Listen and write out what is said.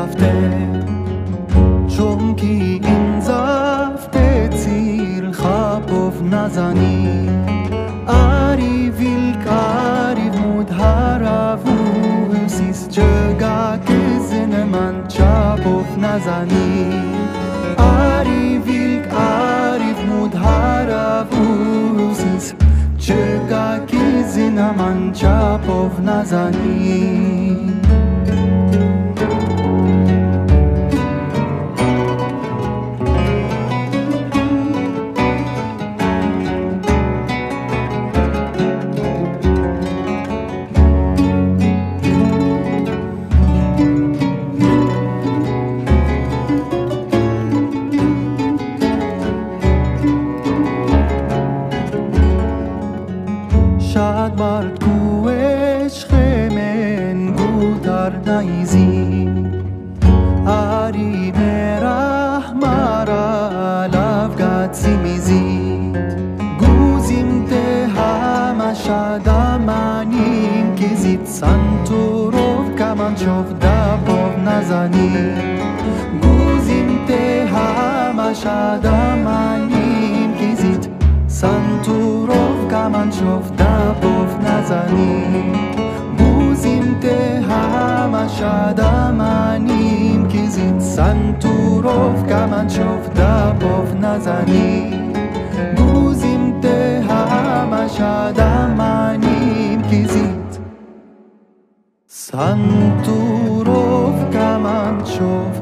زفته چون که این زفته تیر خبوف نزنی آری ویلک آری مدهر ووسیس جگا که زن من چابوف نزنی آری ویلک آری مدهر ووسیس جگا که زن من چابوف نزنی شاید مرد کوش خیمن گودار نایزی آری میره مرا لفگات سیمیزی گوزیم ده همه شادمانیم که زید سنتوروف کمان شوف دباف نزنی گوزیم ده همه شادمانیم که زید سنتوروف کمان شوف دباف نزنی بوزیم ده همه شادمانیم که زید سنتوروف کمان شوف دباف نزنی بوزیم ده همه شادمانیم که زید سنتوروف کمان شوف